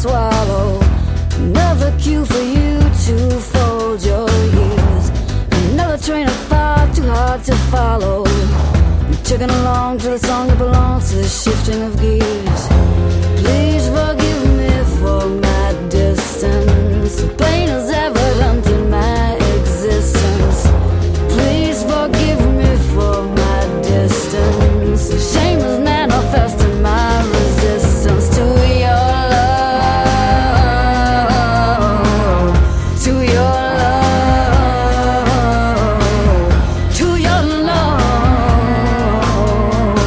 swallow. Another cue for you to fold your ears. Another train of thought too hard to follow. You're chugging along to the song that belongs to the shifting of gears. Please forgive me for my distance. The pain is evident in my existence. Please forgive me for my distance. The shame is manifest in my resistance to your love, to your love, to your love.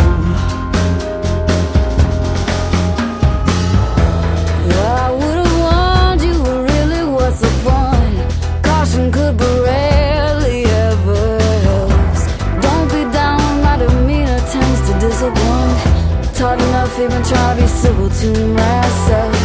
I would have warned you, really, what's the point? Caution could be rarely ever helps. Don't be downright or mean, it tends to disappoint. Taught enough, even try to be civil to myself.